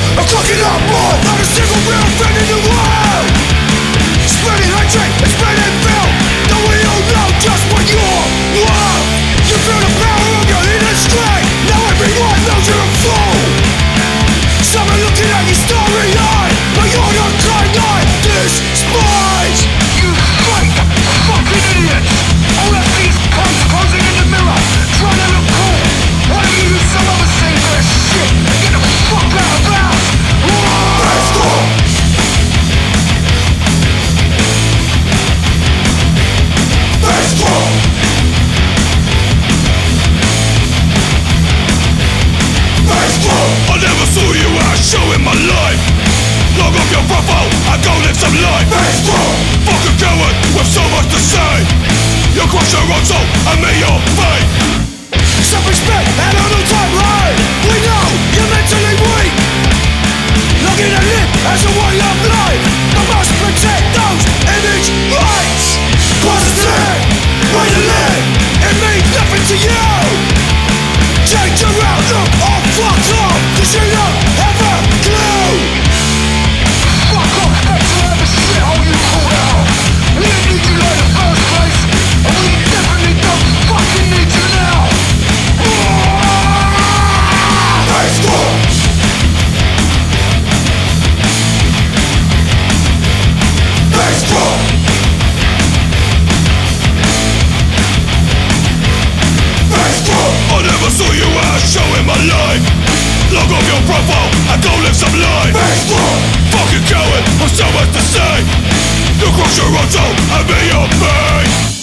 I'm fucking up more. Not a single real friend in the world. Spreading hatred and spreading filth. Don't we all know just what you're worth? You feel the power of your inner strength. Now everyone knows you're a fool. Someone looking at your storyline, but you're not kind I despise. You fake fucking idiots! All of these punks posing in the mirror, trying to look cool. Why don't you use some other scene for this shit? Get the fuck out of bounds! Let's go! Let's go! Let's go! I never saw you out showing my life. Log off your profile and go live some life. Let's go! Fucking coward with so much to say. You cross your own soul and me your fate. Self-respect and on the timeline. We know you're mentally weak. Logging a lip as a way of life. I must protect those image rights. Positive, way to live. It means nothing to you. Change your outlook or fuck off, 'cause you don't have a clue. Fuck off back to whatever shithole you call out. We didn't need you in the first place, and we definitely don't fucking need you now. Let's go! Let's go! Let's go! I never saw you out showing my life. Log off your profile and go live some life. Let's go! Fucking coward with so much to say. You cross your own soul and me your fate.